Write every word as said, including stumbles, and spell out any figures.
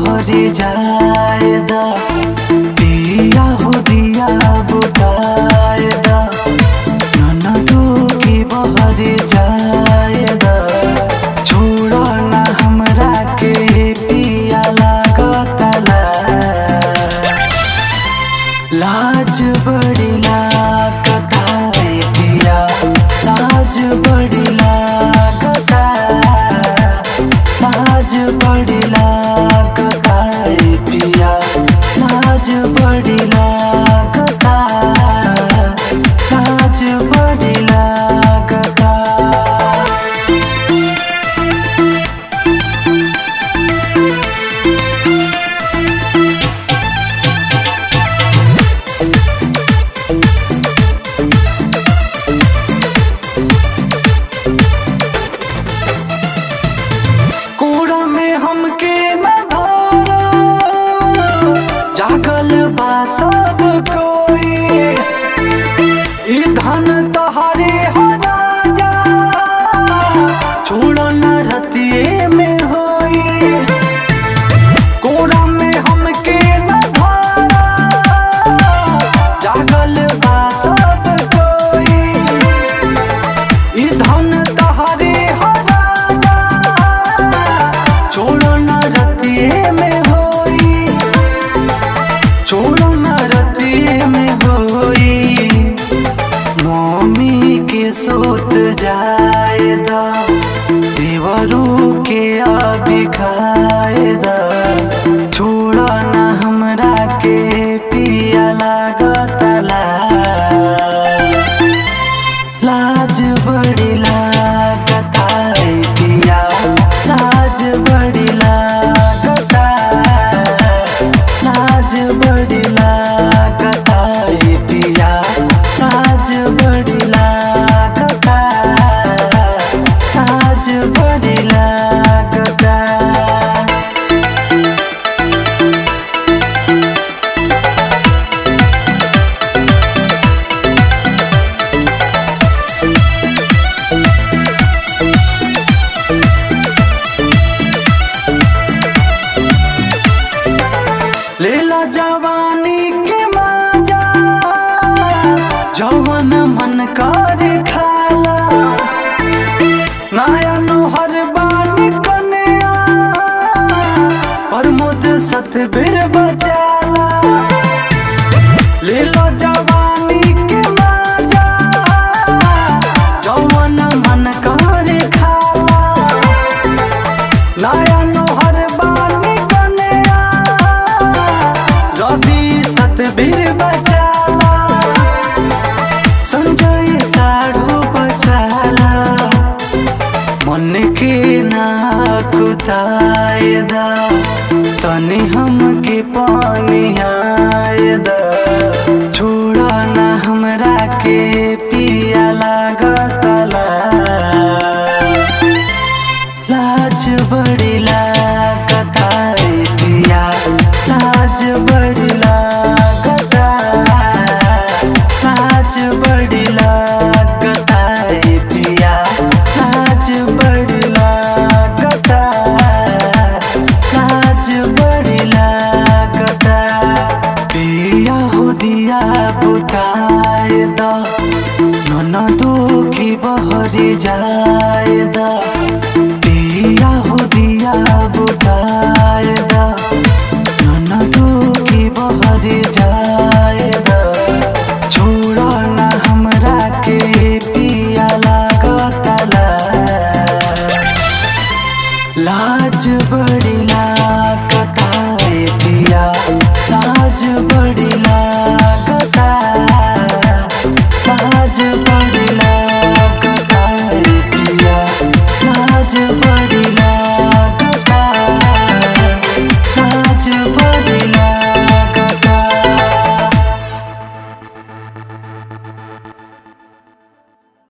बहरी जाएदा दिया हो दिया बुताएदा ननदो की बहरी जाएदा छोड़ा ना हमरा के पिया लागतला लाज बड़ी लागता है पिया लाज बड़ी लागता लाज बड़ी लागता है पिया लाज बड़ी लागता लाज बड़ी लागता। कोड़ा में हमके न धरो जागल बा सब कोई ई धन तोहरे हो राजा छोड़ न रतिये में होई कोड़ा में हमके न धरो जागल बा सब कोई ई धन तोहरे हो राजा छोड़ो न रतिये में होई छोड़ो न रतिये में होई मम्मी के सोत जाएदा देवरू के अभी खाएदा छोड़ो न हमरा के पिया लागतला लाज बड़ी लागता है पिया लाज बड़ी लागता लाज बड़ी लागता है पिया लाज बड़ी लागता लाज बड़ी लागता। लेला जवानी के मजा जवन मन कर खाला नया नोहर बानी कन्या प्रमोद सतबीर बचाला लेला जवानी के मजा जवन मन कर खाला नया नोहर बानी कन्या रवि सतबीर बचाला संजय साढ़ू बचाला मन के ना कुताएदा तनी हमके पानी आएदा छोड़ा ना हमरा के पिया लागतला लाज बड़ी लागता है पिया लाज बड़ी लागता लाज बड़ी लागता है पिया लाज बड़ी लागता लाज बड़ी लागता पिया हो दिया बुताएदा ननदो की बहरी जा